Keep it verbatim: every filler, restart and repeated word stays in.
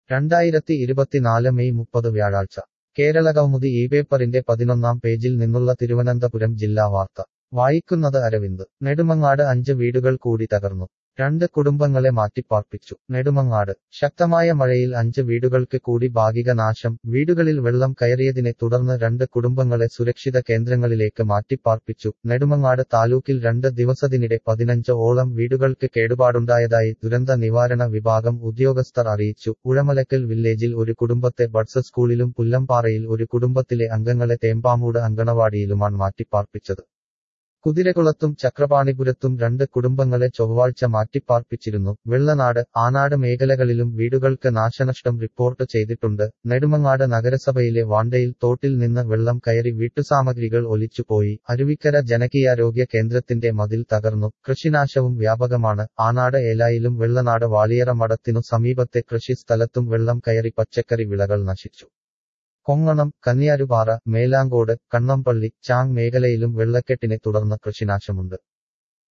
രണ്ടായിരത്തി ഇരുപത്തിനാല് മെയ് മുപ്പത് വ്യാഴാഴ്ച കേരളകൗമുദി ഈ പേപ്പറിന്റെ പതിനൊന്നാം പേജിൽ നിന്നുള്ള തിരുവനന്തപുരം ജില്ലാ വാർത്ത വായിക്കുന്നത് അരവിന്ദ് നെടുമങ്ങാട് അഞ്ച് വീടുകൾ കൂടി തകർന്നു രണ്ട് കുടുംബങ്ങളെ മാറ്റിപ്പാർപ്പിച്ചു നെടുമങ്ങാട് ശക്തമായ മഴയിൽ അഞ്ച് വീടുകൾക്ക് കൂടി ഭാഗിക നാശം വീടുകളിൽ വെള്ളം കയറിയതിനെ തുടർന്ന് രണ്ട് കുടുംബങ്ങളെ സുരക്ഷിത കേന്ദ്രങ്ങളിലേക്ക് മാറ്റിപ്പാർപ്പിച്ചു നെടുമങ്ങാട് താലൂക്കിൽ രണ്ട് ദിവസത്തിനിടെ പതിനഞ്ച് ഓളം വീടുകൾക്ക് കേടുപാടുണ്ടായതായി ദുരന്ത നിവാരണ വിഭാഗം ഉദ്യോഗസ്ഥർ അറിയിച്ചു ഉഴമലക്കൽ വില്ലേജിൽ ഒരു കുടുംബത്തെ ബഡ്സ് സ്കൂളിലും പുല്ലംപാറയിൽ ഒരു കുടുംബത്തിലെ അംഗങ്ങളെ തേമ്പാമൂട് അങ്കണവാടിയിലുമാണ് മാറ്റിപ്പാർപ്പിച്ചത് കുതിരകുളത്തും ചക്രപാണിപുരത്തും രണ്ട് കുടുംബങ്ങളെ ചൊവ്വാഴ്ച മാറ്റിപ്പാർപ്പിച്ചിരുന്നു വെള്ളനാട് ആനാട് മേഖലകളിലും വീടുകൾക്ക് നാശനഷ്ടം റിപ്പോർട്ട് ചെയ്തിട്ടുണ്ട് നെടുമങ്ങാട് നഗരസഭയിലെ വാണ്ടയിൽ തോട്ടിൽ നിന്ന് വെള്ളം കയറി വീട്ടുസാമഗ്രികൾ ഒലിച്ചുപോയി അരുവിക്കര ജനകീയാരോഗ്യ കേന്ദ്രത്തിന്റെ മതിൽ തകർന്നു കൃഷിനാശവും വ്യാപകമാണ് ആനാട് ഏലായിലും വെള്ളനാട് വാളിയറ മഠത്തിനു സമീപത്തെ കൃഷി സ്ഥലത്തും വെള്ളം കയറി പച്ചക്കറി വിളകൾ നശിച്ചു കൊങ്ങണം കന്യാരുപാറ മേലാങ്കോട് കണ്ണമ്പള്ളി ചാങ് മേഖലയിലും വെള്ളക്കെട്ടിനെ തുടർന്ന് കൃഷിനാശമുണ്ട്